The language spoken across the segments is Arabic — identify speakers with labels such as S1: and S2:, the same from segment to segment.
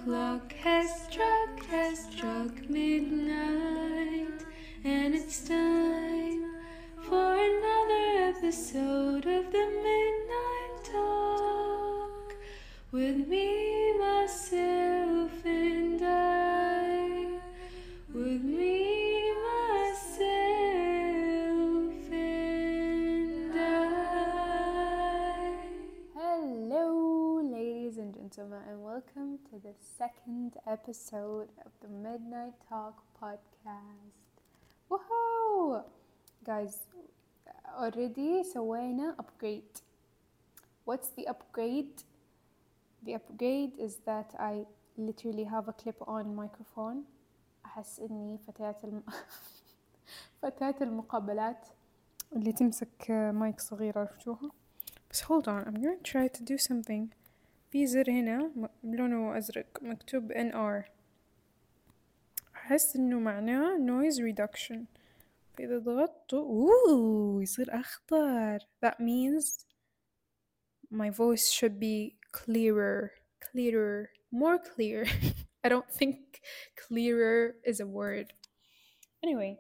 S1: clock has struck midnight, and it's time for another episode of the Midnight Talk with me, myself, and I. With me, myself, and I.
S2: Hello, ladies and gentlemen, and welcome to the second episode of the Midnight Talk podcast. Woohoo! Guys, already سوينا upgrade. What's the upgrade? The upgrade is that I literally have a clip-on microphone. أحس إني فتاة المقابلات اللي تمسك مايك صغير، عرفتوها؟ بس hold on, I'm gonna try to do something. في زر هنا لونه أزرق مكتوب NR، أحس إنه معناه noise reduction، فإذا ضغطته يصير أخضر. That means my voice should be clearer, more clear. I don't think clearer is a word. Anyway,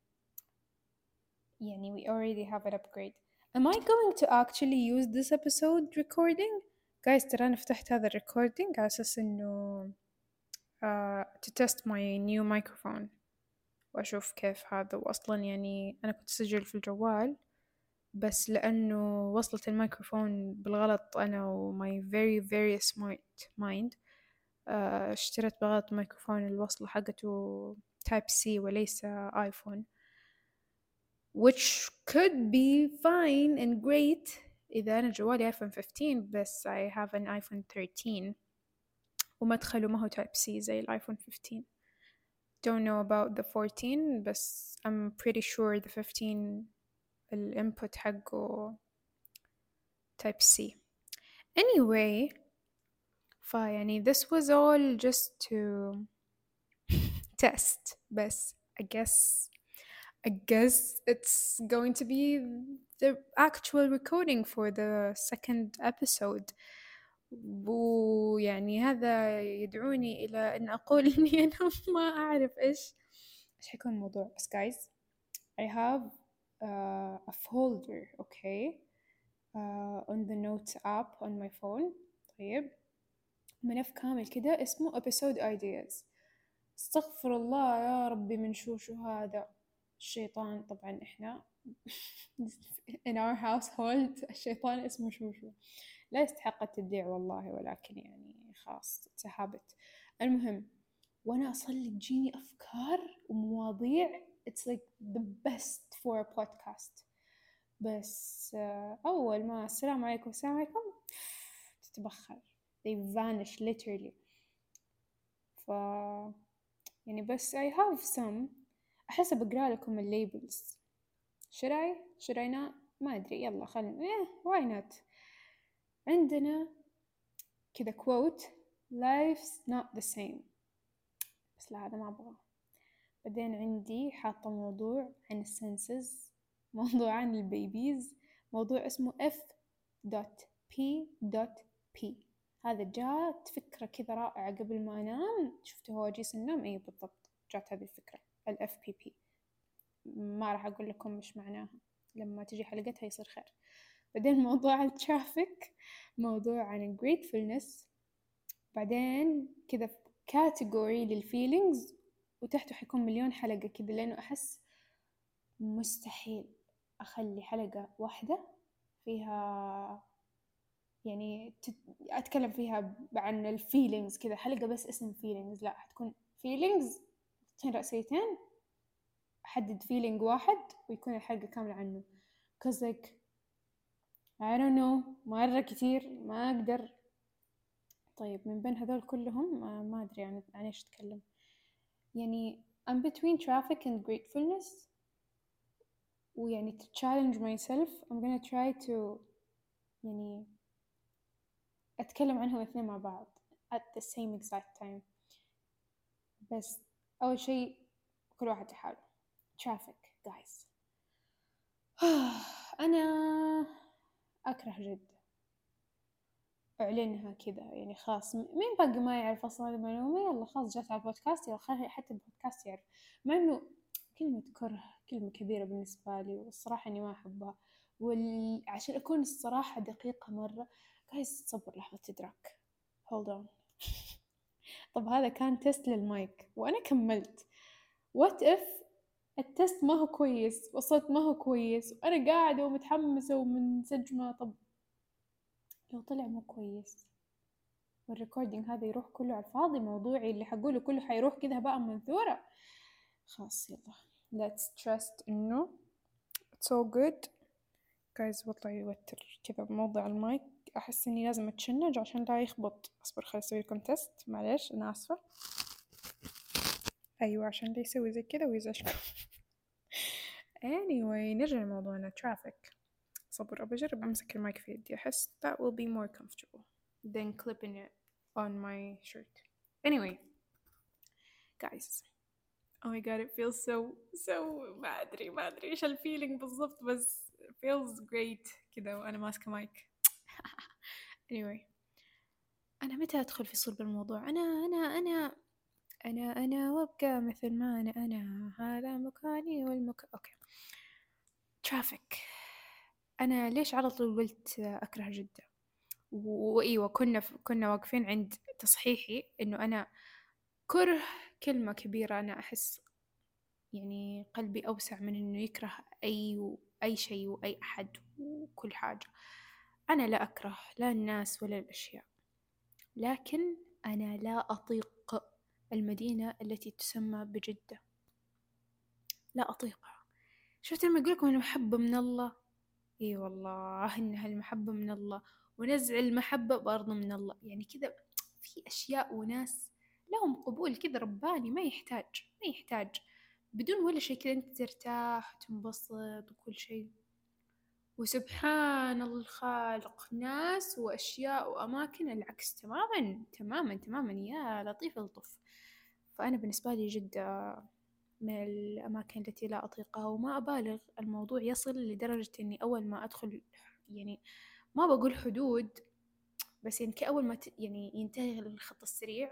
S2: يعني we already have an upgrade. Am I going to actually use this episode recording? Guys, ترى أنا فتحت هذا recording على أساس إنه to test my new microphone وأشوف كيف هذا. وأصلا يعني أنا كنت أسجل في الجوال، بس لأنه وصلت الميكروفون بالغلط أنا و my very smart mind اشتريت بغلط ميكروفون الوصلة حقته type C وليس آيفون، which could be fine and great إذا أنا جوالي آيفون 15، بس I have an iPhone 13 ومدخله ما هو type C زي الآيفون 15. Don't know about the 14 بس I'm pretty sure the 15 الانبوت حقه type C. Anyway, فيعني this was all just to test، بس I guess it's going to be the actual recording for the second episode. ويعني هذا يدعوني إلى أن أقول إني أنا ما أعرف إيش حيكون الموضوع. بس guys, I have a folder, okay, on the notes app on my phone. طيب، ملف كامل كده اسمه episode ideas. استغفر الله يا ربي من شو هذا الشيطان. طبعا إحنا in our household الشيطان اسمه شوشو، لا يستحق التبديع والله، ولكن يعني خلاص it's a habit. المهم، وأنا أصلي تجيني أفكار ومواضيع it's like the best for a podcast، بس أول ما السلام عليكم تتبخر، they vanish literally. يعني بس I have some. أحس بقرأ لكم الليبلز. should I not؟ ما أدري، يلا خلنا why not. عندنا كذا quote life's not the same، بس لا هذا ما أبغى. بعدين عندي حاطة موضوع عن السنسز، موضوع عن البيبيز، موضوع اسمه F.P.P. هذا جات فكرة كذا رائعة قبل ما أنام، شفته هو أجيس النوم، أي بالضبط جات هذه الفكرة ال FPP. ما راح أقول لكم مش معناها، لما تجي حلقتها يصير خير. بعدين موضوع الترافيك، موضوع عن gratefulness، بعدين كذا كاتيجوري للفيلينجز، وتحته حيكون مليون حلقة كذا، لأنه أحس مستحيل أخلي حلقة واحدة فيها يعني أتكلم فيها عن الفيلينجز كذا، حلقة بس اسم فيلينجز، لا حتكون فيلينجز خطين رأسيتين، أحدد فيلينج واحد ويكون الحلقة كاملة عنه. cause like I don't know، مرة كتير ما أقدر. طيب من بين هذول كلهم ما أدري عن إيش أتكلم. يعني I'm between traffic and gratefulness، ويعني to challenge myself I'm gonna try to يعني أتكلم عنهم الاثنين مع بعض at the same exact time. بس أول شيء كل واحد لحاله. traffic guys. أنا أكره جدة، أعلنها كذا يعني خلاص مين باقي ما يعرف أصلا المعلومة، يلا خلاص جات على البودكاست، يلا خلي حتى البودكاست يعرف. مع إنه كلمة كره كلمة كبيرة بالنسبة لي، والصراحة إني ما أحبها. عشان أكون الصراحة دقيقة مرة، جايز تصبر لحظة إدراك. hold on. طب هذا كان تيست للمايك وأنا كملت. what if التست ما هو كويس والصوت ما هو كويس وأنا قاعدة ومتحمسة ومنسجمة؟ طب لو طلع مو كويس والريكوردينج هذا يروح كله على الفاضي، موضوعي اللي حقوله كله حيروح كذا بقى منثورة. خلاص يلا let's trust إنه it's all good guys. والله يوتر كذا موضوع المايك، أحس إني لازم أتشنج عشان لا يخبط. أصبر خلي أسوي لكم تيست، معليش أنا آسفة. أيوة عشان لا يسوي زي كذا ويزعجكم. anyway نرجع لموضوعنا traffic. صبر أبى أجرب أمسك المايك في يدي، أحس that will be more comfortable than clipping it on my shirt. Anyway guys, oh my god it feels so ما أدري إيش الفيلينج بالضبط، بس feels great كذا وأنا ماسكة مايك. anyway أنا متى أدخل في صلب الموضوع؟ أنا وأبقى مثل ما أنا هذا مكاني أوكي traffic. أنا ليش على طول قلت أكره جدة؟ وأيوة كنا واقفين عند تصحيحي إنه أنا كره كلمة كبيرة. أنا أحس يعني قلبي أوسع من إنه يكره أي شيء وأي أحد وكل حاجة. أنا لا أكره لا الناس ولا الأشياء، لكن أنا لا أطيق المدينة التي تسمى بجدة، لا أطيقها. شفت لما يقولكم المحبة من الله؟ إي والله إنها المحبة من الله، ونزع المحبة برضه من الله. يعني كذا في أشياء وناس لهم قبول كذا رباني، ما يحتاج بدون ولا شيء كذا أنت ترتاح وتنبسط وكل شيء. وسبحان الخالق ناس وأشياء وأماكن العكس تماما يا لطيف الطف. فأنا بالنسبة لي جدة من الأماكن التي لا أطيقها، وما أبالغ الموضوع يصل لدرجة إني أول ما أدخل يعني ما بقول حدود، بس يعني كأول ما يعني ينتهي الخط السريع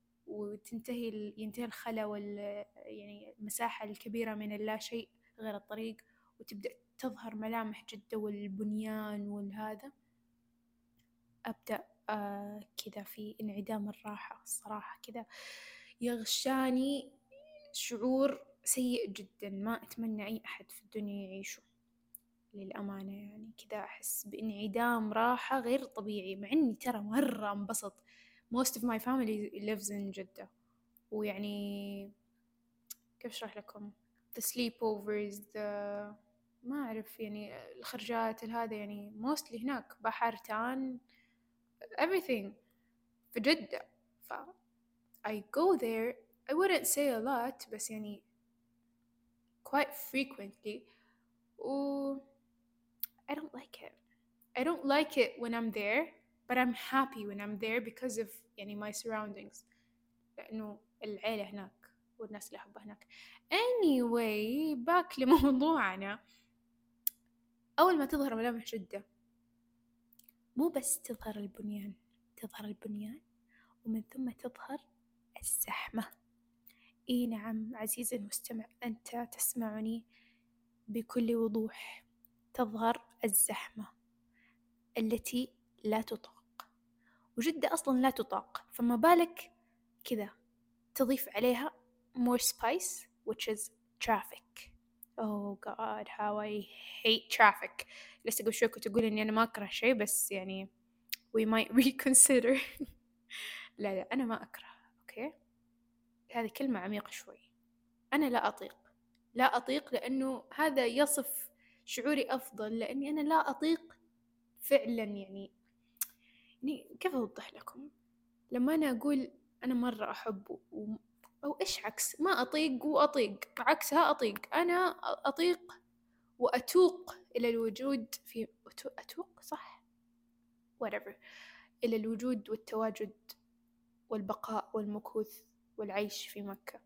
S2: ينتهي الخلا يعني المساحة الكبيرة من اللا شيء غير الطريق، وتبدأ تظهر ملامح جدة والبنيان والهذا، أبدأ كذا في انعدام الراحة الصراحة. كذا يغشاني شعور سيء جدا ما أتمنى أي أحد في الدنيا يعيشه للأمانة. يعني كذا أحس بانعدام راحة غير طبيعي، مع إني ترى مرة انبسط. most of my family lives in جدة، ويعني كيف أشرح لكم the sleepovers ما أعرف يعني الخرجات هذا يعني mostly هناك بحر تان everything في جدة. ف I go there I wouldn't say a lot بس يعني quite frequently. I don't like it when I'm there, but I'm happy when I'm there because of يعني my surroundings، لأنه العيلة هناك والناس اللي أحبها هناك. anyway back لموضوعنا. أول ما تظهر ملامح جدة مو بس تظهر البنيان ومن ثم تظهر الزحمة. إي نعم عزيزي المستمع أنت تسمعني بكل وضوح، تظهر الزحمة التي لا تطاق، وجدة أصلا لا تطاق، فما بالك كذا تضيف عليها more spice which is traffic. oh god how I hate traffic. لسه قبل شوي كنت أقول إني أنا ما أكره شيء، بس يعني we might reconsider. لا أنا ما أكره، أوكي هذه كلمة عميقة شوي. أنا لا أطيق لأنه هذا يصف شعوري أفضل، لأني أنا لا أطيق فعلا. يعني كيف أوضح لكم؟ لما أنا أقول أنا مرة أحب أو إيش عكس ما أطيق وأطيق، عكسها أطيق. أنا أطيق وأتوق إلى الوجود في أتوق صح whatever، إلى الوجود والتواجد والبقاء والمكوث والعيش في مكة،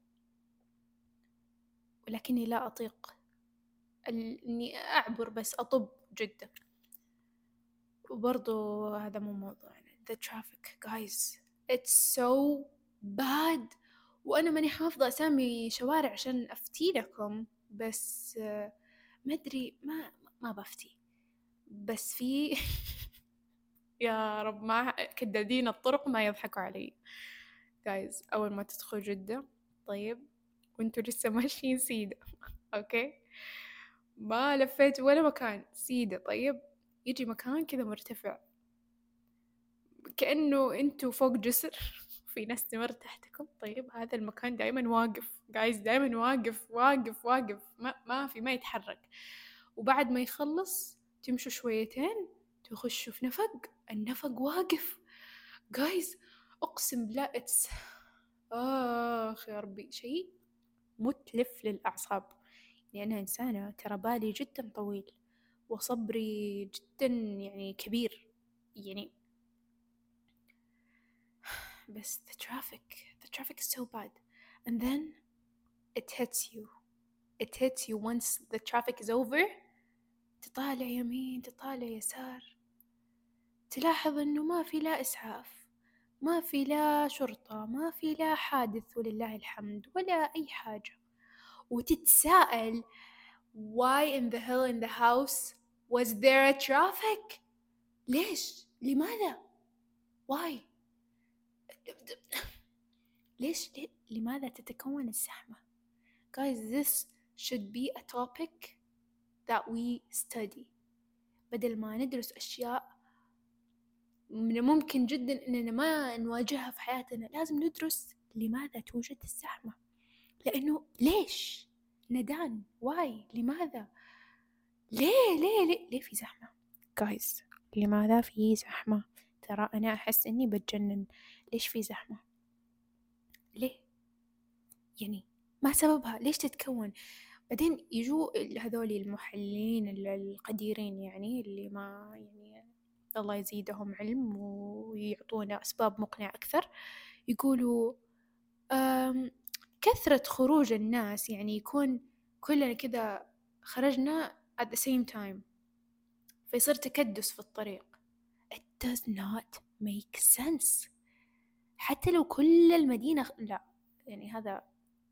S2: ولكني لا أطيق إني أعبر بس أطب جدة. وبرضو هذا مو موضوعنا the traffic guys, it's so bad. وأنا ماني حافظة أسامي شوارع عشان أفتي لكم، بس ما أدري، ما بفتي، بس في يا رب ما كدادين الطرق ما يضحكوا علي. guys أول ما تدخل جدة طيب وانتوا لسه ماشيين سيدة أوكي، ما لفيت ولا مكان سيدة، طيب يجي مكان كذا مرتفع كأنه انتوا فوق جسر في ناس تمر تحتكم، طيب هذا المكان دائما واقف جايز، دائما واقف واقف واقف، ما يتحرك. وبعد ما يخلص تمشوا شويتين تخشوا في نفق، النفق واقف جايز، أقسم بالله يا ربي شيء متلف للأعصاب. يعني أنا إنسانة ترى بالي جدا طويل وصبري جدا يعني كبير يعني، بس the traffic is so bad and then it hits you once the traffic is over. تطالع يمين تطالع يسار تلاحظ إنه ما في لا إسعاف، ما في لا شرطة، ما في لا حادث ولله الحمد ولا أي حاجة، وتتساءل why in the hell in the house was there a traffic؟ ليش؟ لماذا؟ why؟ لماذا تتكون الزحمة؟ guys this should be a topic that we study. بدل ما ندرس أشياء من ممكن جدا إننا ما نواجهها في حياتنا، لازم ندرس لماذا توجد الزحمة، لأنه ليش ندان why لماذا ليه في زحمة guys، لماذا في زحمة؟ ترى أنا أحس إني بتجنن، ليش في زحمة؟ ليه؟ يعني ما سببها؟ ليش تتكون؟ بعدين يجوا هذولي المحللين القديرين يعني اللي ما يعني الله يزيدهم علم ويعطونا أسباب مقنعة أكثر، يقولوا كثرة خروج الناس يعني يكون كلنا كذا خرجنا at the same time فيصير تكدس في الطريق. It does not make sense. حتى لو كل المدينة لا يعني هذا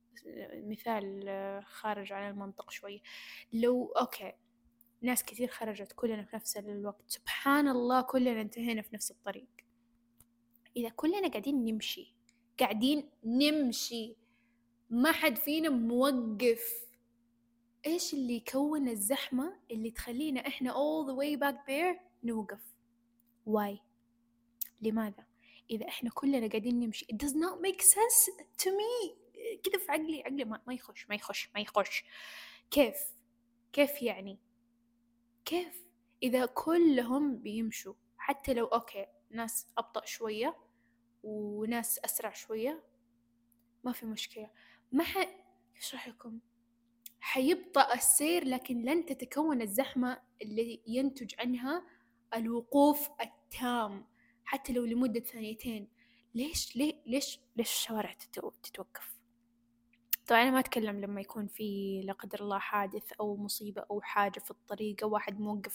S2: مثال خارج عن المنطق شوي، لو أوكي ناس كثير خرجت كلنا في نفس الوقت سبحان الله كلنا انتهينا في نفس الطريق، إذا كلنا قاعدين نمشي ما حد فينا موقف، إيش اللي يكون الزحمة اللي تخلينا إحنا all the way back there نوقف؟ why؟ لماذا؟ إذا إحنا كلنا قاعدين نمشي it does not make sense to me. كذا في عقلي ما يخش. كيف يعني؟ كيف إذا كلهم بيمشوا حتى لو أوكي ناس أبطأ شوية وناس أسرع شوية ما في مشكلة، إيش رأيكم؟ حيبطأ السير لكن لن تتكون الزحمة اللي ينتج عنها الوقوف التام حتى لو لمدة ثانيتين. ليش الشوارع تتوقف؟ طبعا أنا ما أتكلم لما يكون في لا قدر الله حادث أو مصيبة أو حاجة في الطريق أو واحد موقف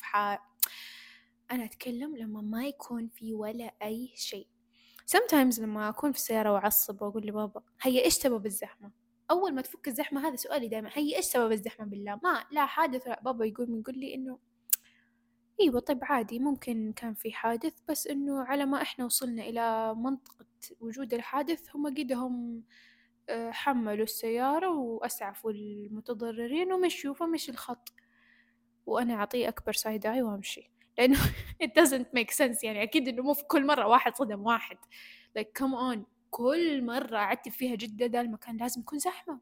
S2: أنا أتكلم لما ما يكون في ولا أي شيء. sometimes لما أكون في السيارة وأعصب وأقول لبابا هيا إيش سبب الزحمة؟ أول ما تفك الزحمة هذا سؤالي دائما، هيا إيش سبب الزحمة بالله؟ لا حادث لا. بابا يقول لي إنه أيوة طيب عادي ممكن كان في حادث بس إنه على ما إحنا وصلنا إلى منطقة وجود الحادث هم قدهم حملوا السيارة وأسعفوا المتضررين ومشوا فمشي الخط، وأنا أعطيه أكبر سايد آي وأمشي لأنه it doesn't make sense. يعني أكيد إنه مو في كل مرة واحد صدم واحد like come on كل مرة أعتب فيها جدة ده المكان لازم يكون زحمة.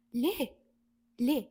S2: ليه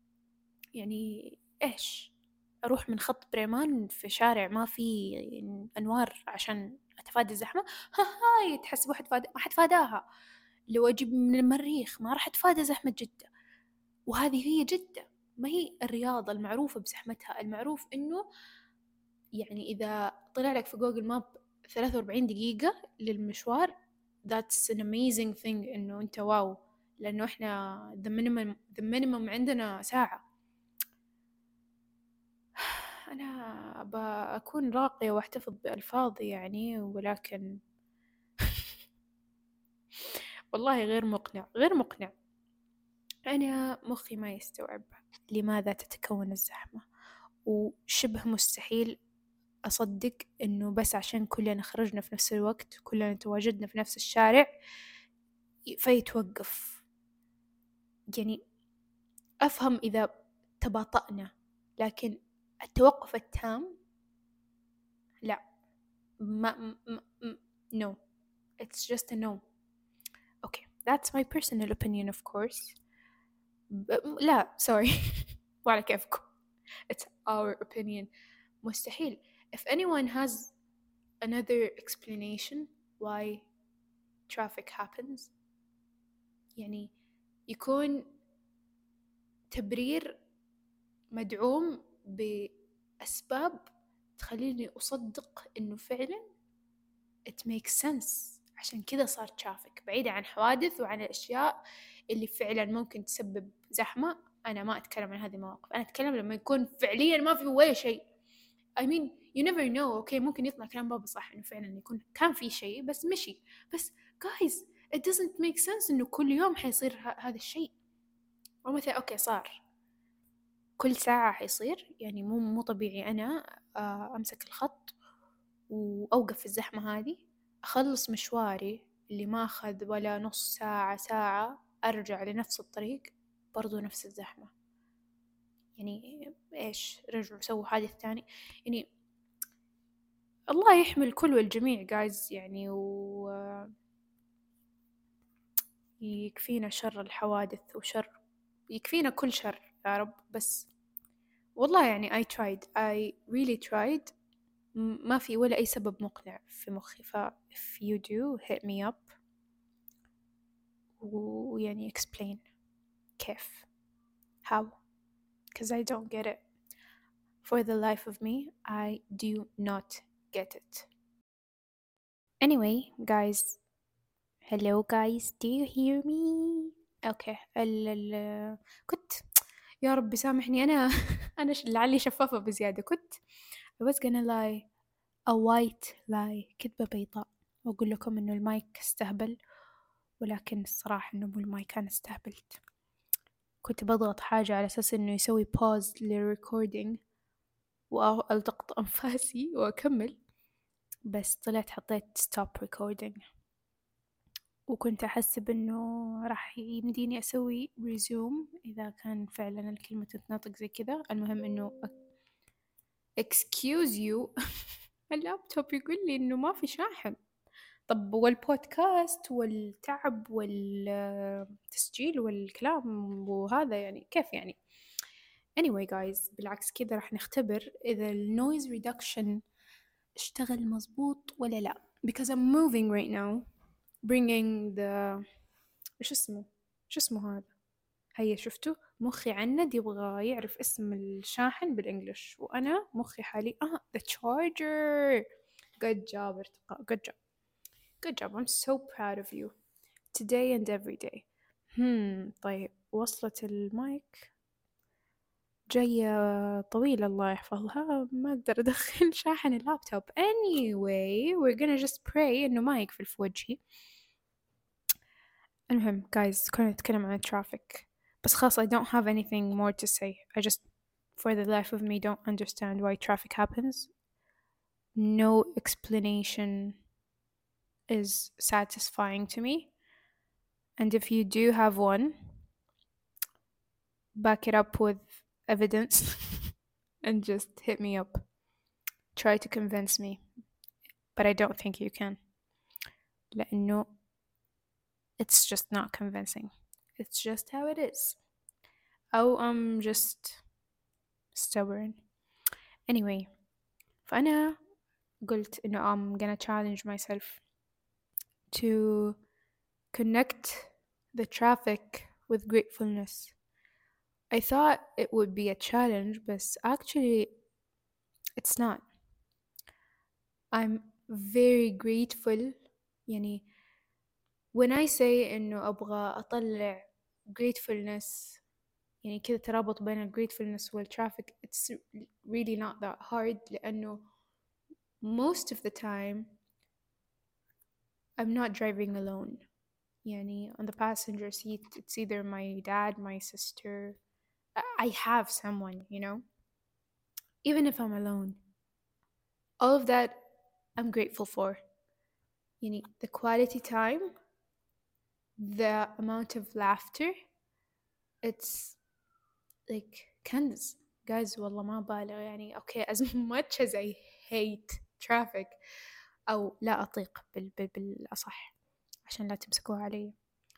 S2: يعني إيش أروح من خط بريمان في شارع ما في أنوار عشان أتفادى الزحمة؟ هاي تحس واحد ما حتفاداها. لو أجيب من المريخ ما راح أتفادى زحمة جدة، وهذه هي جدة ما هي الرياض المعروفة بزحمتها. المعروف إنه يعني إذا طلع لك في جوجل ماب 43 دقيقة للمشوار that's an amazing thing إنه أنت واو، لأنه إحنا the minimum عندنا ساعة. أنا بكون راقية وأحتفظ بألفاظي يعني، ولكن والله غير مقنع، غير مقنع. أنا مخي ما يستوعب لماذا تتكون الزحمة، وشبه مستحيل أصدق إنه بس عشان كلنا خرجنا في نفس الوقت، كلنا تواجدنا في نفس الشارع فيتوقف. يعني أفهم إذا تباطأنا، لكن التوقف التام لا. no, it's just a no. okay, that's my personal opinion of course. لا sorry وعلى كيفكم. it's our opinion. مستحيل. if anyone has another explanation why traffic happens، يعني يكون تبرير مدعوم بأسباب تخليني أصدق إنه فعلا it makes sense، عشان كذا صار traffic، بعيدة عن حوادث وعن الأشياء اللي فعلا ممكن تسبب زحمة. أنا ما أتكلم عن هذه المواقف، أنا أتكلم لما يكون فعليا ما في ولا شيء. I mean you never know. okay ممكن يطلع كلام بابا صح إنه فعلا يكون كان في شيء بس مشي، بس guys it doesn't make sense إنه كل يوم حيصير هذا الشيء. أو مثلا أوكي صار كل ساعة حيصير، يعني مو طبيعي أنا أمسك الخط وأوقف في الزحمة هذه، أخلص مشواري اللي ما أخذ ولا نص ساعة ساعة، أرجع لنفس الطريق برضو نفس الزحمة. يعني إيش رجعوا سووا حادث ثاني؟ يعني الله يحمي الكل والجميع guys، يعني يكفينا شر الحوادث وشر، يكفينا كل شر يا رب. بس والله يعني I really tried. ما في ولا أي سبب مقنع في مخي. if you do hit me up ويعني explain كيف how because I don't get it. For the life of me I do not get it. Anyway guys, hello guys, do you hear me? okay كنت يا رب سامحني أنا أنا لعلي شفافة بزيادة. كنت I was gonna lie a white lie، كذبة بيضاء، وأقول لكم إنه المايك استهبل، ولكن الصراحة إنه مو المايك، أنا استهبلت. كنت بضغط حاجة على أساس إنه يسوي pause للrecording وألتقط أنفاسي وأكمل، بس طلعت حطيت stop recording، وكنت أحسب إنه راح يمديني أسوي resume إذا كان فعلا الكلمة تتنطق زي كذا. المهم إنه excuse you اللابتوب يقول لي إنه ما في شاحن. طب والبودكاست والتعب والتسجيل والكلام وهذا يعني كيف يعني؟ anyway guys، بالعكس كذا راح نختبر إذا النويز reduction اشتغل مزبوط ولا لا. because I'm moving right now bringing the إيش اسمه هذا؟ هيا شفتوا مخي عند يبغى يعرف اسم الشاحن بالإنجليش، وأنا مخي حالي the charger. good job ارتقاء، good job. Good job. I'm so proud of you today and every day. طيب وصلت المايك جاية طويلة الله يحفظها، ما أقدر أدخل شاحن اللابتوب. anyway we're gonna just pray إنه ما يقفل في وجهي. المهم guys كنا نتكلم عن traffic، بس خلاص I don't have anything more to say. I just for the life of me don't understand why traffic happens. No explanation is satisfying to me, and if you do have one, back it up with evidence and just hit me up. Try to convince me, but I don't think you can. لأنه it's just not convincing. It's just how it is. أو I'm just stubborn. Anyway فأنا قلت إنه I'm gonna challenge myself to connect the traffic with gratefulness. I thought it would be a challenge, but actually it's not. I'm very grateful. يعني when I say إنه أبغى أطلع gratefulness يعني كذا ترابط بين ال gratefulness وال traffic. It's really not that hard لأنه most of the time I'm not driving alone. يعني on the passenger seat it's either my dad, my sister. I have someone, you know, even if I'm alone. All of that I'm grateful for. يعني the quality time, the amount of laughter, it's like كنز guys. والله ما بالغ يعني. okay, as much as I hate traffic أو لا أطيق بالأصح عشان لا تمسكوها علي.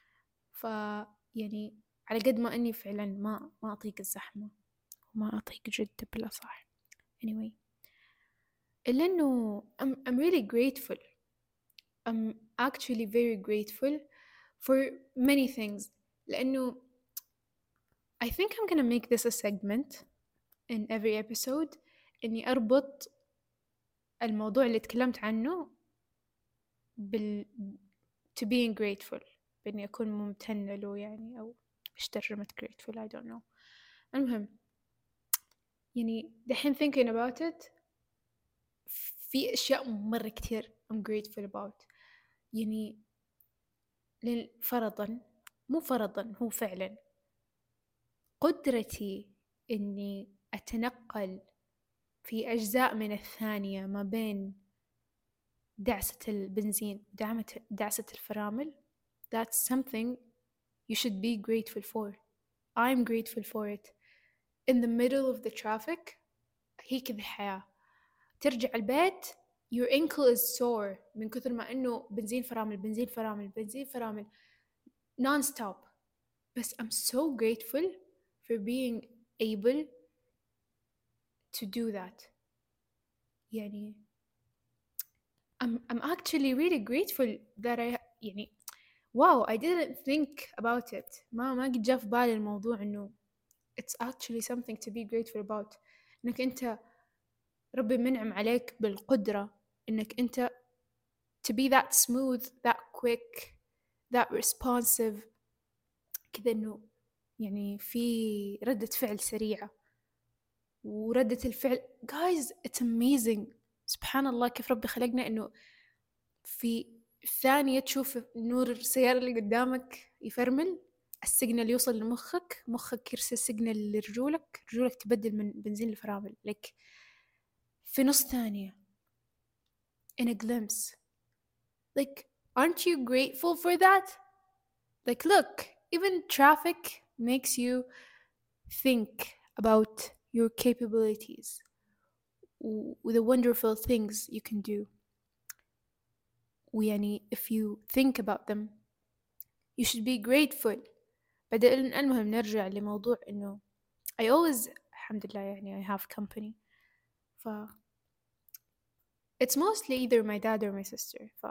S2: يعني على قد ما أني فعلا ما أطيق الزحمة وما أطيق جدة بالأصح. anyway إلا أنه I'm really grateful. I'm actually very grateful for many things. لأنه I think I'm gonna make this a segment in every episode إني أربط الموضوع اللي تكلمت عنه to being grateful، بإني أكون ممتنة له يعني، أو إيش ترجمة grateful I don't know. المهم يعني دحين thinking about it في أشياء مرة كتير I'm grateful about. يعني فرضا، مو فرضا، هو فعلا قدرتي إني أتنقل في أجزاء من الثانية ما بين دعسة البنزين ودعسة الفرامل. That's something you should be grateful for. I'm grateful for it. In the middle of the traffic هي كذا الحياة. ترجع البيت your ankle is sore من كثر ما إنه بنزين فرامل بنزين فرامل بنزين فرامل non-stop. بس I'm so grateful for being able to do that. يعني I'm actually really grateful that I يعني wow I didn't think about it. ما قد جاء في بالي الموضوع إنه it's actually something to be grateful about. إنك أنت ربي منعم عليك بالقدرة إنك أنت to be that smooth, that quick, that responsive كذا، إنه يعني في ردة فعل سريعة. وردة الفعل guys it's amazing. سبحان الله كيف ربي خلقنا إنه في ثانية تشوف نور السيارة اللي قدامك يفرمل، السيجنال يوصل لمخك، مخك يرسل سيجنال لرجولك، رجولك تبدل من بنزين لفرامل لك في نص ثانية in a glimpse. Like aren't you grateful for that? Like look, even traffic makes you think about your capabilities, the wonderful things you can do. ويعني if you think about them you should be grateful. بعدين المهم نرجع لموضوع إنه I always الحمد لله يعني I have company. ف it's mostly either my dad or my sister. ف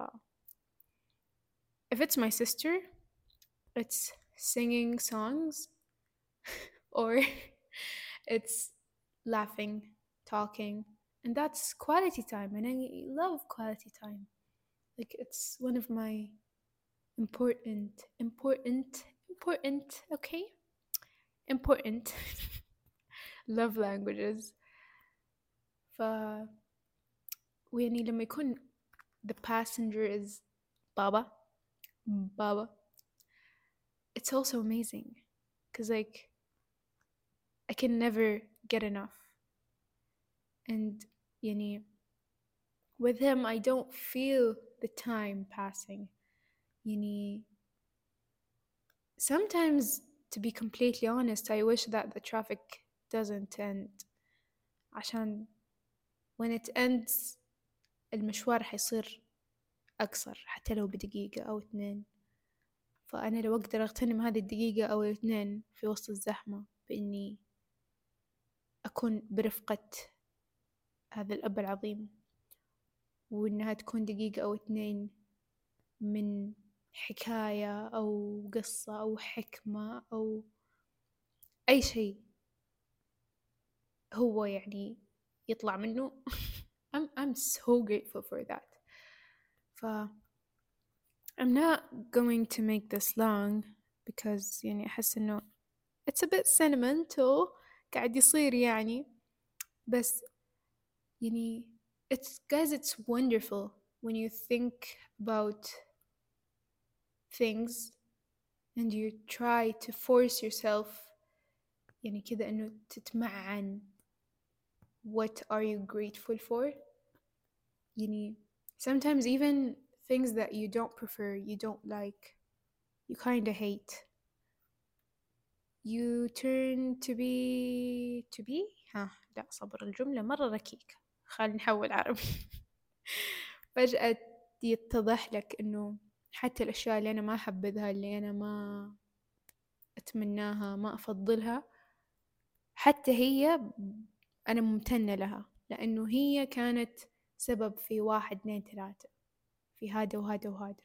S2: if it's my sister it's singing songs or it's laughing, talking, and that's quality time, and I love quality time. Like it's one of my important okay important love languages. ويعني لما يكون the passenger is بابا it's also amazing because like I can never get enough. And يعني with him I don't feel the time passing. يعني sometimes to be completely honest I wish that the traffic doesn't end عشان when it ends المشوار حيصير أقصر حتى لو بدقيقة أو 2. فأنا لو أقدر أغتنم هذه الدقيقة أو 2 في وسط الزحمة بإني أكون برفقة هذا الأب العظيم، وإنها تكون دقيقة أو 2 من حكاية أو قصة أو حكمة أو أي شيء هو يعني يطلع منه I'm so grateful for that. I'm not going to make this long because يعني أحس إنه it's a bit sentimental قاعد يصير يعني. بس يعني it's wonderful when you think about things and you try to force yourself يعني كذا إنه تتمعن what are you grateful for. يعني sometimes even things that you don't prefer, you don't like, you kind of hate, you turn to be لا صبر الجملة مرة ركيكة، خلينا نحول عربي. فجأة يتضح لك إنه حتى الأشياء اللي أنا ما أحبذها، اللي أنا ما أتمناها، ما أفضلها، حتى هي أنا ممتنة لها، لأنه هي كانت سبب في 1 2 3 في هذا وهذا وهذا.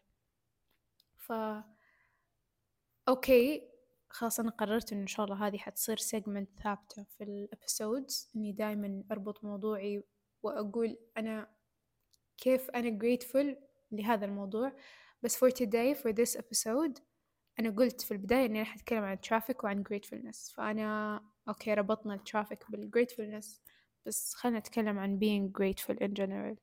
S2: أوكي خلاص أنا قررت إن شاء الله هذه حتصير segment ثابتة في الابيسودز، إني دايما أربط موضوعي وأقول أنا كيف أنا grateful لهذا الموضوع. بس for today for this episode أنا قلت في البداية إني راح أتكلم عن traffic وعن gratefulness، فأنا أوكي ربطنا traffic بالgratefulness، بس خلنا نتكلم عن being grateful in general.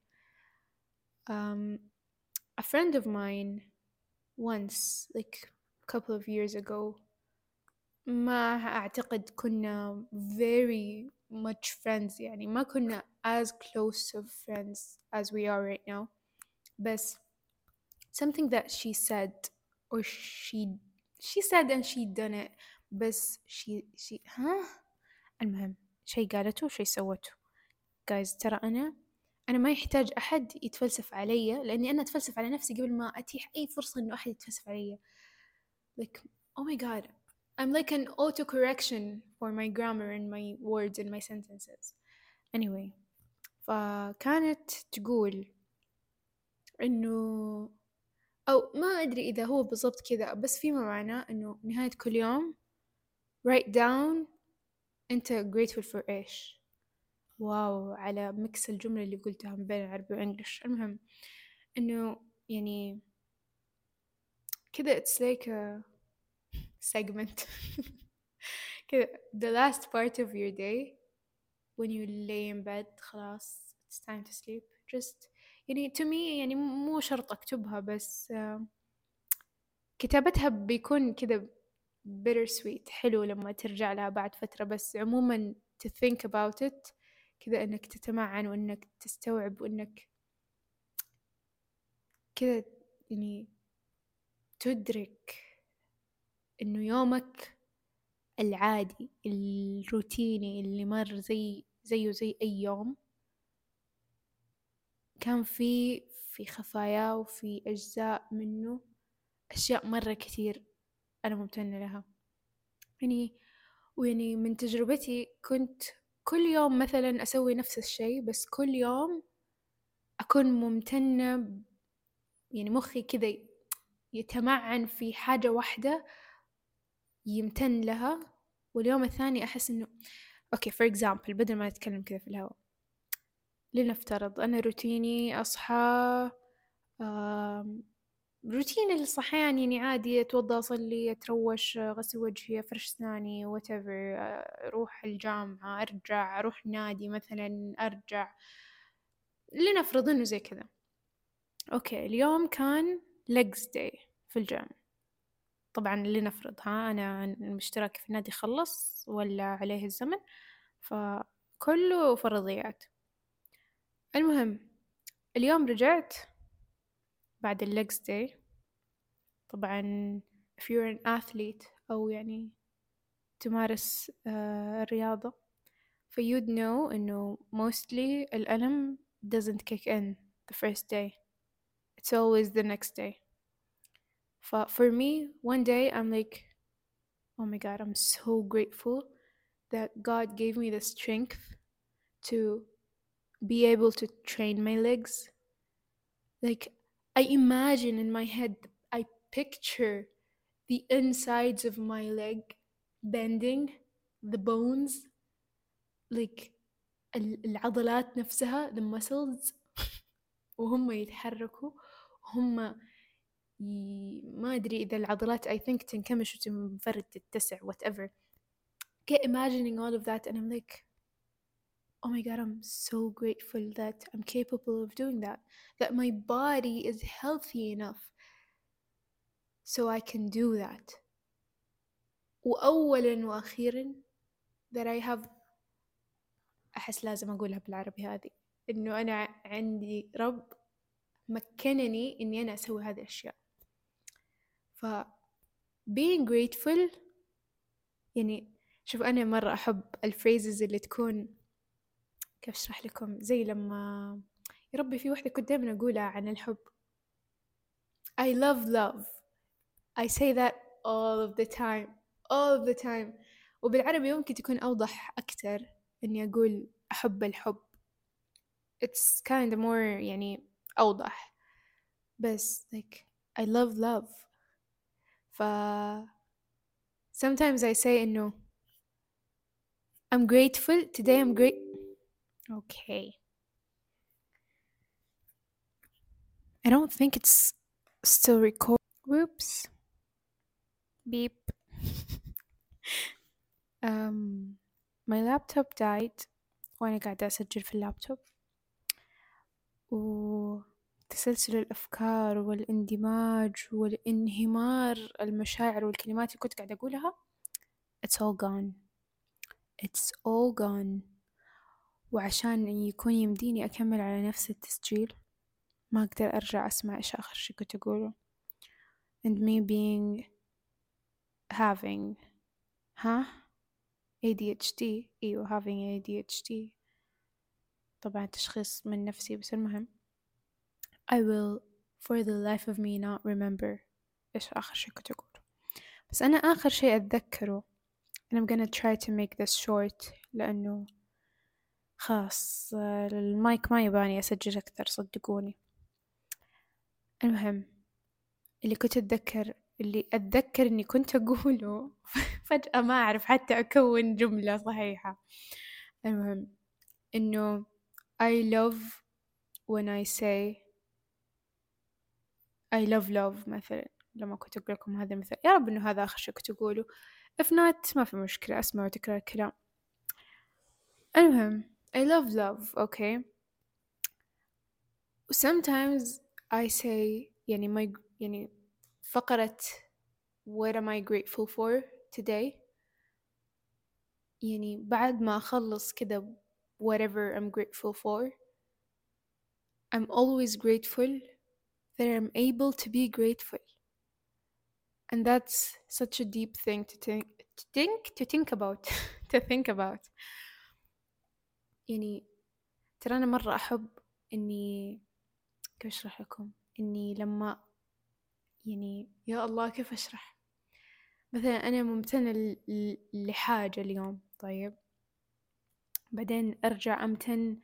S2: A friend of mine once, like a couple of years ago, ما أعتقد كنا very much friends، يعني ما كنا as close of friends as we are right now، بس something that she said or she said and she done it، بس she المهم شي قالته وشي سوته. guys ترى أنا ما يحتاج أحد يتفلسف علي، لأني أنا أتفلسف على نفسي قبل ما أتيح أي فرصة إنه أحد يتفلسف علي. like oh my god I'm like an auto-correction for my grammar and my words and my sentences. Anyway فكانت تقول إنه أو ما أدري إذا هو بالضبط كذا، بس فيما معناه إنه نهاية كل يوم write down أنت grateful for إيش. واو على ميكس الجملة اللي قلتها من بين العربي وإنجليش. المهم إنه يعني كذا it's like a segment كذا the last part of your day when you lay in bed خلاص it's time to sleep just يعني to me يعني مو شرط أكتبها، بس كتابتها بيكون كذا bittersweet حلو لما ترجع لها بعد فترة، بس عموما to think about it كذا إنك تتمعن وإنك تستوعب وإنك كذا يعني تدرك إنه يومك العادي الروتيني اللي مر زيه زي أي يوم كان في خفاياه وفي أجزاء منه أشياء مرة كثير أنا ممتنة لها. يعني من تجربتي كنت كل يوم مثلا أسوي نفس الشيء، بس كل يوم أكون ممتنة، يعني مخي كذا يتمعن في حاجة واحدة يمتن لها، واليوم الثاني أحس إنه أوكي for example بدل ما نتكلم كذا في الهواء، لنفترض أنا روتيني أصحى روتين الصحيان يعني عادي، أتوضأ أصلي أتروش غسل وجهي أفرش أسناني whatever، أروح الجامعة أرجع أروح نادي مثلا أرجع، لنفرض إنه زي كذا. أوكي اليوم كان legs day في الجامعة، طبعا لنفرض أنا المشترك في النادي خلص ولا عليه الزمن، فكله فرضيات. المهم اليوم رجعت بعد legs day، طبعا if you're an athlete أو يعني تمارس الرياضة ف you'd know إنه mostly الألم doesn't kick in the first day, it's always the next day. For me one day I'm like oh my god I'm so grateful that God gave me the strength to be able to train my legs. Like I imagine in my head, I picture the insides of my leg bending, the bones, like العضلات نفسها the muscles وهم يتحركوا، هم ما أدري إذا العضلات I think تنكمش وتنفرد تتسع whatever، get imagining all of that and I'm like, oh my God, I'm so grateful that I'm capable of doing that, that my body is healthy enough so I can do that. وأولاً وأخيراً that I have، أحس لازم أقولها بالعربي هذه، إنه أنا عندي رب مكنني إني أنا أسوي هذه الأشياء. ف being grateful يعني شوف أنا مرة أحب الفريزز اللي تكون، كيف أشرح لكم، زي لما يا ربي في واحدة كنت دائما أقولها عن الحب، I love love. I say that all of the time. وبالعربي ممكن تكون أوضح أكتر إني أقول أحب الحب. It's kind of more يعني أوضح. بس like I love love. Sometimes I say إنه I'm grateful today. I'm great. Okay. I don't think it's still recording. Whoops. Beep. My laptop died وأنا قاعدة أسجل في اللابتوب، وتسلسل الأفكار والاندماج والانهمار المشاعر والكلمات اللي كنت قاعدة أقولها it's all gone. وعشان يكون يمديني أكمل على نفس التسجيل ما أقدر أرجع أسمع إيش آخر شي كنت أقوله. and me being having ADHD. أيوة having ADHD طبعا تشخيص من نفسي، بس المهم I will for the life of me not remember إيش آخر شي كنت أقوله. بس أنا آخر شي أتذكره and I'm gonna try to make this short لأنه خلاص المايك ما يباني أسجل أكثر صدقوني. المهم اللي أتذكر إني كنت أقوله فجأة ما أعرف حتى أكون جملة صحيحة. المهم إنه I love when I say I love مثلا، لما كنت أقول لكم هذا المثال، يا رب إنه هذا آخر شيء كنت أقوله. if not ما في مشكلة، أسمع وتكرار الكلام. المهم I love okay. sometimes I say يعني فقرة what am I grateful for today، يعني بعد ما أخلص كده whatever I'm grateful for I'm always grateful that I'm able to be grateful. And that's such a deep thing to think about to think about. يعني ترى أنا مرة أحب إني كيف أشرح لكم، إني لما يعني يا الله كيف أشرح، مثلا أنا ممتنة لحاجة اليوم، طيب بعدين أرجع أمتن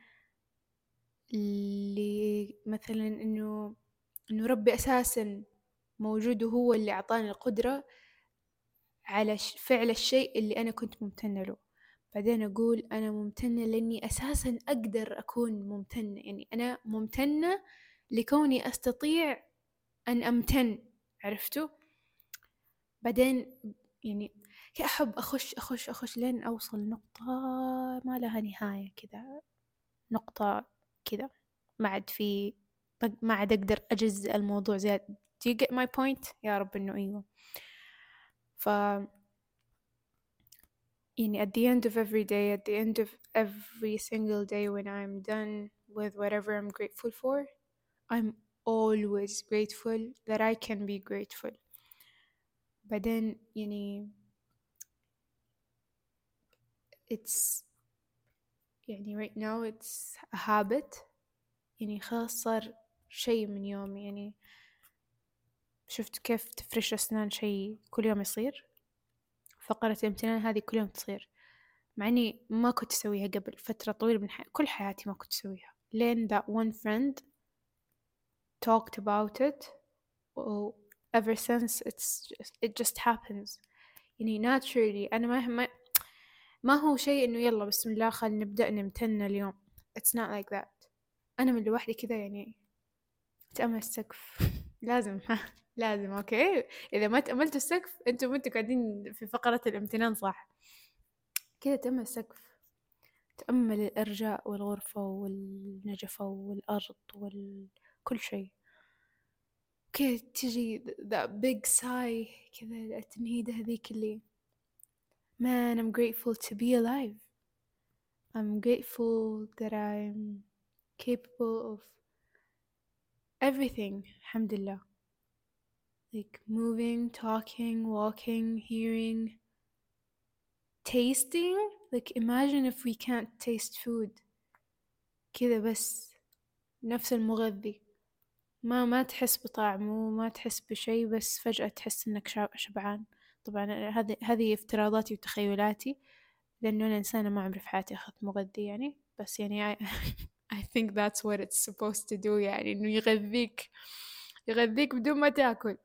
S2: مثلا إنه ربي أساسا موجود وهو اللي أعطاني القدرة على فعل الشيء اللي أنا كنت ممتنة له. بعدين أقول أنا ممتنة لأني أساسا أقدر أكون ممتنة، يعني أنا ممتنة لكوني أستطيع أن أمتن، عرفتوا؟ بعدين يعني أحب أخش لين أوصل نقطة ما لها نهاية كذا، نقطة كذا ما عاد أقدر أجزء الموضوع زيادة. Do you get my point؟ يا رب إنه أيوة. يعني at the end of every day, at the end of every single day when I'm done with whatever I'm grateful for, I'm always grateful that I can be grateful. بعدين يعني it's يعني right now it's a habit، يعني خلاص صار شيء من يومي. يعني شفت كيف تفرش أسنان شيء كل يوم يصير، فقرة الامتنان هذه كل يوم تصير، مع أني ما كنت أسويها قبل فترة طويلة من كل حياتي ما كنت أسويها، لين that one friend talked about it ever since it just happens. يعني naturally أنا ما هو شيء إنه يلا بسم الله خلينا نبدأ نمتن اليوم. it's not like that. أنا من لوحدي كذا يعني تأمل السقف لازم لازم أوكي، إذا ما تأملتوا السقف أنتوا قاعدين في فقرة الامتنان صح. كذا تأمل سقف، تأمل الأرجاء والغرفة والنجفة والأرض كل شيء، كذا تجي that big sigh كذا التنهيدة هذيك اللي man I'm grateful to be alive. I'm grateful that I'm capable of everything. Alhamdulillah. Like moving, talking, walking, hearing, tasting. Like imagine if we can't taste food. كذا بس نفس المغذي، ما تحس بطعمه، ما تحس بشي، بس فجأة تحس إنك شبعان. طبعا هذه افتراضاتي وتخيلاتي، لأنه أنا إنسانة ما عمري في حياتي أخذت مغذي يعني، بس يعني I think that's what it's supposed to do، يعني إنه يغذيك بدون ما تاكل.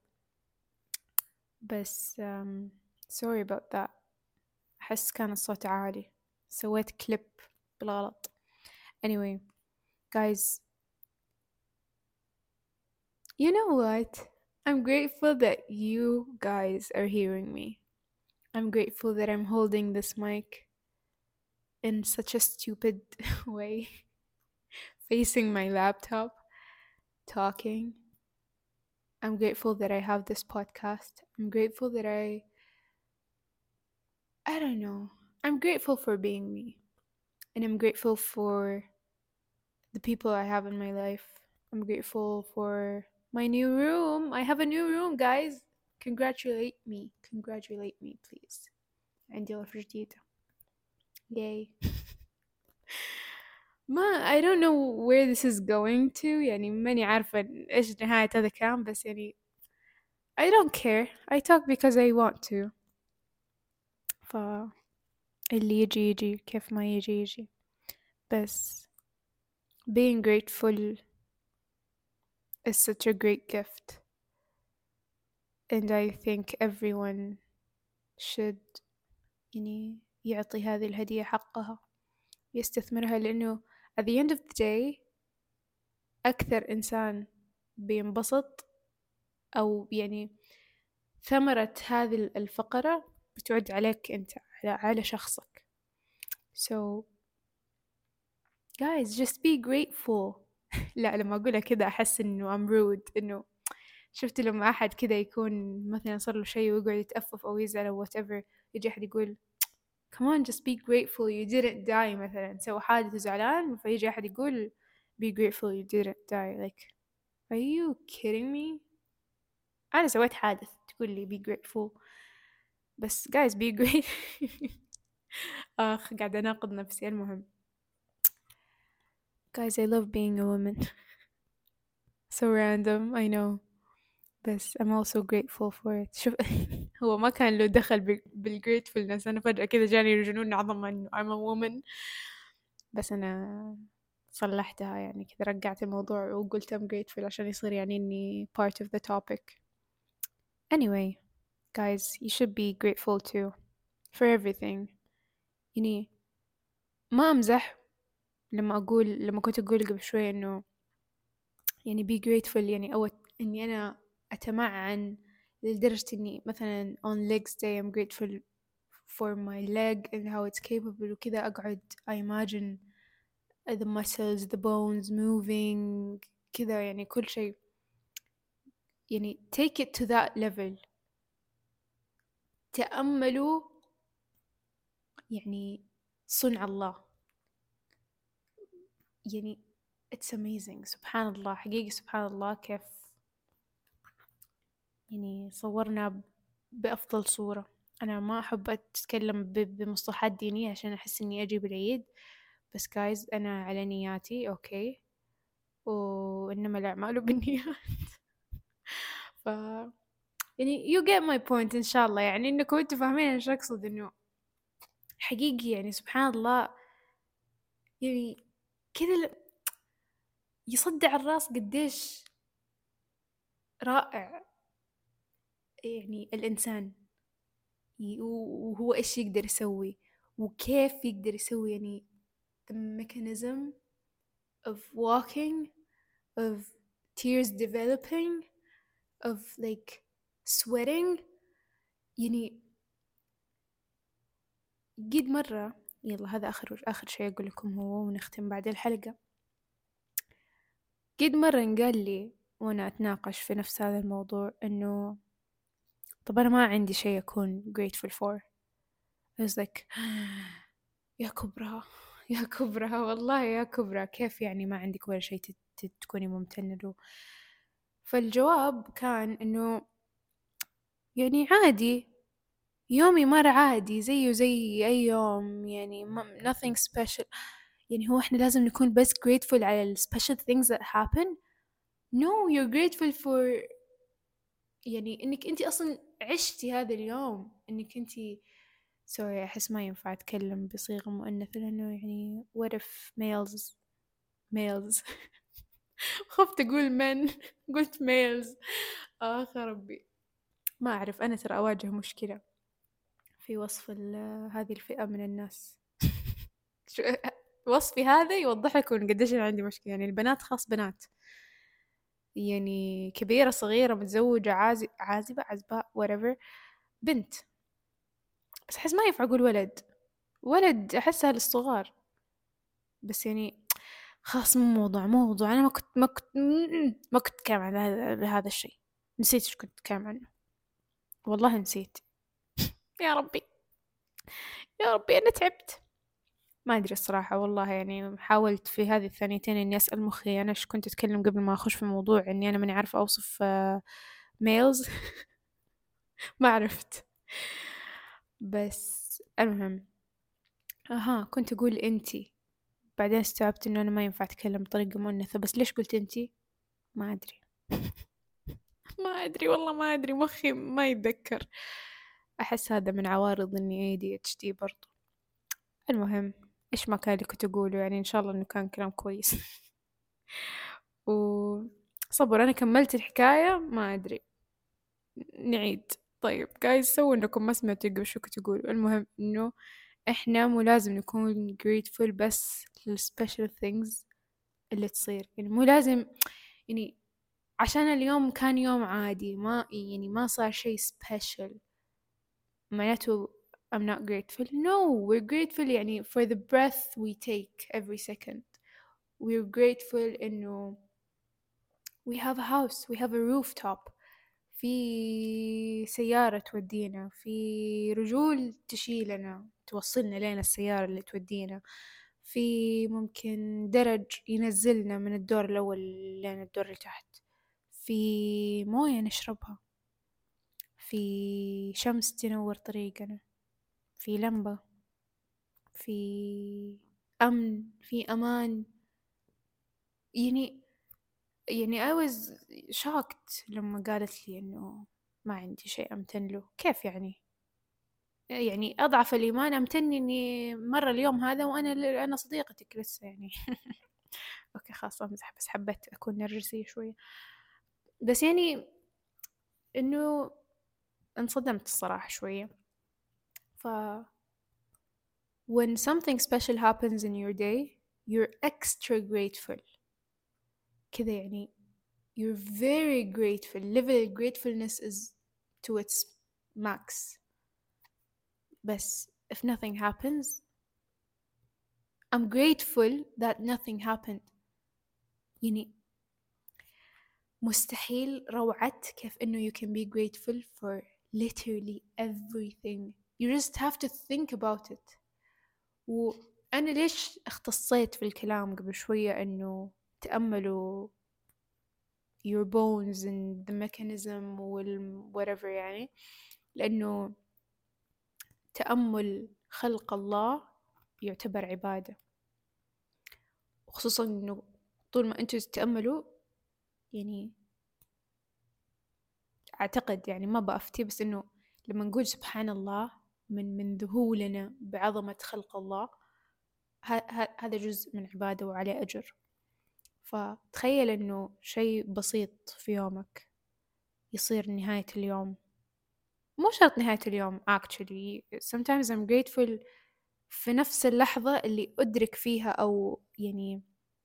S2: بس sorry about that. أحس كان الصوت عالي، سويت كليب بالغلط. Anyway guys, you know what? I'm grateful that you guys are hearing me. I'm grateful that I'm holding this mic in such a stupid way, facing my laptop, talking. I'm grateful that I have this podcast. I'm grateful that I don't know. I'm grateful for being me. And I'm grateful for the people I have in my life. I'm grateful for my new room. I have a new room, guys. Congratulate me, please. عندي غرفة جديدة. Yay. I don't know where this is going to. يعني ماني عارفة إيش نهاية هذا الكلام، بس يعني I don't care. I talk because I want to. اللي يجي كيف ما يجي. بس being grateful is such a great gift. And I think everyone should يعني يعطي هذه الهدية حقها، يستثمرها، لأنه at the end of the day أكثر إنسان بينبسط أو يعني ثمرة هذه الفقرة بتعود عليك أنت، على شخصك. So guys just be grateful. لا لما أقولها كذا أحس إنه I'm rude، إنه شفت لما أحد كذا يكون مثلا صار له شيء ويقعد يتأفف أو يزعل أو whatever، يجي أحد يقول come on just be grateful you didn't die، مثلا سوى حادث وزعلان، فيجي أحد يقول be grateful you didn't die. Like are you kidding me؟ أنا سويت حادث تقول لي be grateful؟ بس guys be great. قاعدة أناقض نفسي. المهم guys I love being a woman. So random I know، بس I'm also grateful for it. شوف هو ما كان له دخل بالgratefulness، أنا فجأة كذا جاني جنون عظمة إنه I'm a woman، بس أنا صلحتها يعني كذا، رجعت الموضوع وقلت I'm grateful عشان يصير يعني إني part of the topic. Anyway guys you should be grateful too for everything. يعني ما أمزح لما كنت أقول قبل شوي إنه يعني be grateful، يعني أو إني أنا أتمعن لدرجة إني مثلا on legs day I'm grateful for my leg and how it's capable، وكذا أقعد I imagine the muscles the bones moving كذا، يعني كل شيء يعني take it to that level. تأملوا يعني صنع الله، يعني it's amazing. سبحان الله، حقيقي سبحان الله كيف يعني صورنا بأفضل صورة. أنا ما أحب أتكلم بمصطلحات دينية عشان أحس إني أجي بالعيد، بس guys أنا على نياتي أوكي، وإنما الأعمال بالنيات. ف يعني you get my point إن شاء الله، يعني إنكم أنتوا فاهمين إيش أقصد، إنه حقيقي يعني سبحان الله يعني كذا يصدع الراس قديش رائع يعني الإنسان، وهو إيش يقدر يسوي وكيف يقدر يسوي، يعني the mechanism of walking, of tears developing, of like sweating، يعني قد مرة، يلا هذا آخر شيء أقول لكم هو ونختم بعد الحلقة. قد مرة انقال لي وأنا أتناقش في نفس هذا الموضوع إنه طب أنا ما عندي شيء أكون grateful for. I was like يا كبرى يا كبرى والله يا كبرى، كيف يعني ما عندك ولا شيء تكوني ممتنة له؟ فالجواب كان إنه يعني عادي، يومي مرة عادي زيه زي أي يوم، يعني nothing special. يعني هو إحنا لازم نكون بس grateful على ال special things that happen. No, you're grateful for يعني إنك أنتي أصلا عشتي هذا اليوم، إنك أنتي سوري أحس ما ينفع أتكلم بصيغة مؤنثة لأنه يعني what if males خفت أقول men قلت males. آخ ربي، ما أعرف، أنا ترى أواجه مشكلة في وصف هذه الفئة من الناس. وصفي هذا يوضح لكم قديش أنا عندي مشكلة. يعني البنات خاص بنات، يعني كبيرة صغيرة متزوجة عازبة عزباء whatever، بنت. بس أحس ما ينفع أقول ولد أحسها للصغار. بس يعني خلاص موضوع أنا ما كنت أتكلم عن هذا الشيء. نسيت إيش كنت أتكلم عنه، والله نسيت. يا ربي يا ربي أنا تعبت، ما أدري الصراحة والله. يعني حاولت في هذه الثانيتين إني أسأل مخي أنا إيش كنت أتكلم قبل ما أخش في موضوع إني أنا ماني عارفة أوصف ميلز. ما عرفت. بس المهم كنت أقول أنتي، بعدين استوعبت إنه أنا ما ينفع أتكلم بطريقة مؤنثة. بس ليش قلت أنتي؟ ما أدري. ما أدري والله ما أدري، مخي ما يتذكر. أحس هذا من عوارض إني ADHD برضو. المهم إيش ما كان اللي كنت أقوله، يعني إن شاء الله إنه كان كلام كويس. وصبر أنا كملت الحكاية ما أدري، نعيد. طيب جايز سووا إنكم ما سمعتوا قبل شو كنت أقول. المهم إنه إحنا مو لازم نكون grateful بس للspecial things اللي تصير. يعني مو لازم يعني عشان اليوم كان يوم عادي ما صار شيء special معناته I'm not grateful. No, we're grateful يعني for the breath we take every second. We're grateful إنه we have a house, we have a rooftop, في سيارة تودينا، في رجول تشيلنا توصلنا لين السيارة اللي تودينا، في ممكن درج ينزلنا من الدور الأول لين الدور اللي تحت، في موية نشربها، في شمس تنور طريقنا، في لمبة، في أمن، في أمان. يعني I was shocked لما قالت لي إنه ما عندي شيء أمتن له. كيف يعني؟ يعني أضعف الإيمان أمتني إني مرة اليوم هذا وأنا صديقتك لسه يعني. أوكي خلاص أمزح، بس حبيت أكون نرجسية شوية. بس يعني إنه انصدمت الصراحة شوية. ف when something special happens in your day you're extra grateful كذا، يعني you're very grateful. level of gratefulness is to its max. بس if nothing happens I'm grateful that nothing happened. يعني مستحيل روعة كيف إنه you can be grateful for literally everything. You just have to think about it. وأنا ليش اختصيت في الكلام قبل شوية إنه تأملوا your bones and the mechanism whatever، يعني لأنه تأمل خلق الله يعتبر عبادة، وخصوصا إنه طول ما أنتوا تتأملوا يعني أعتقد يعني ما بأفتي بس إنه لما نقول سبحان الله من ذهولنا بعظمة خلق الله هذا جزء من عبادة وعليه أجر. فتخيل إنه شيء بسيط في يومك يصير نهاية اليوم، مو شرط نهاية اليوم actually sometimes I'm grateful في نفس اللحظة اللي أدرك فيها، أو يعني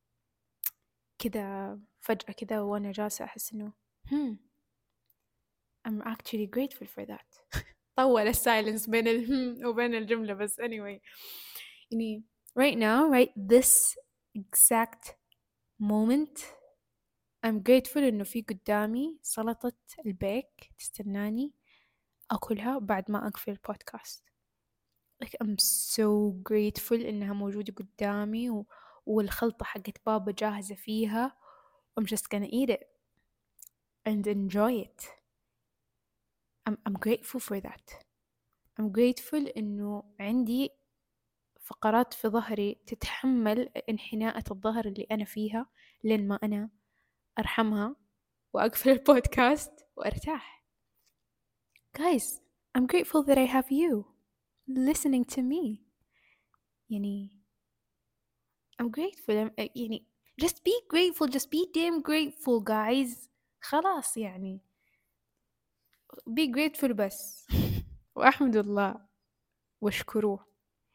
S2: كذا فجأة كذا وأنا جالسة أحس إنه I'm actually grateful for that. طول السايلنس بين وبين الجملة. بس anyway يعني right now, right this exact moment I'm grateful إنه في قدامي سلطة البيك تستناني أكلها بعد ما أقفل البودكاست. like I'm so grateful إنها موجودة قدامي والخلطة حقت بابا جاهزة فيها. I'm just gonna eat it and enjoy it. I'm grateful for that. I'm grateful إنه عندي فقرات في ظهري تتحمل انحناءة الظهر اللي أنا فيها لين ما أنا أرحمها وأقفل البودكاست وأرتاح. Guys, I'm grateful that I have you listening to me. يعني I'm grateful. يعني just be grateful, just be damn grateful guys. خلاص يعني be grateful بس. وأحمد الله واشكروه،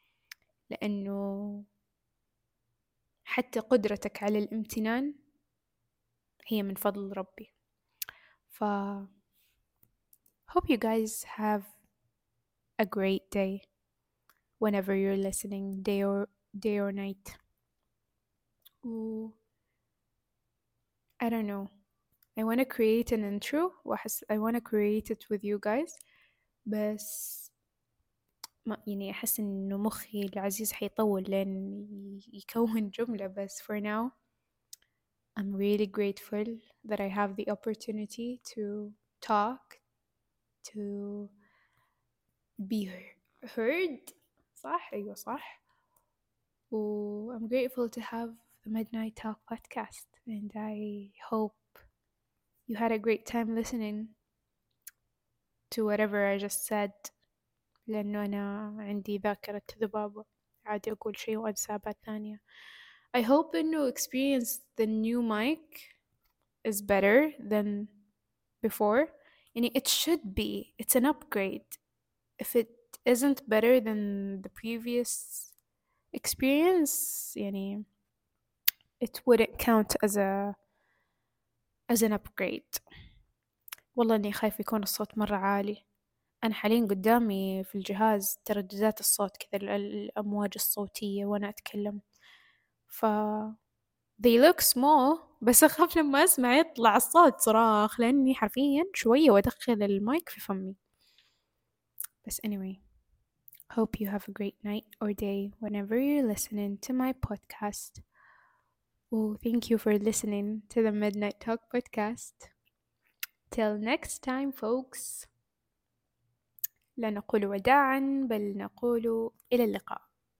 S2: لأنه حتى قدرتك على الامتنان هي من فضل ربي. ف hope you guys have a great day whenever you're listening, day or night. I don't know, I want to create an intro وأحس I want to create it with you guys، بس ما يعني أحس إنه مخي العزيز حيطول لين يكون جملة. بس for now I'm really grateful that I have the opportunity to talk, to be heard. صح؟ أيوة صح. I'm grateful to have the Midnight Talk podcast, and I hope you had a great time listening to whatever I just said، لأنه أنا عندي ذاكرة ذبابة، عادي أقول شيء وأنسى بعد ثانية. I hope إنه experience the new mic is better than before. يعني it should be, it's an upgrade. If it isn't better than the previous experience يعني it wouldn't count as an upgrade. والله إني خايف يكون الصوت مرة عالي. أنا حاليا قدامي في الجهاز ترددات الصوت كذا، الأمواج الصوتية وأنا أتكلم، they look small، بس أخاف لما أسمع يطلع الصوت صراخ، لأني حرفيا شوية وأدخل المايك في فمي. بس anyway, hope you have a great night or day whenever you're listening to my podcast. Oh, thank you for listening to the Midnight Talk podcast. Till next time folks، لا نقول وداعا بل نقول إلى اللقاء.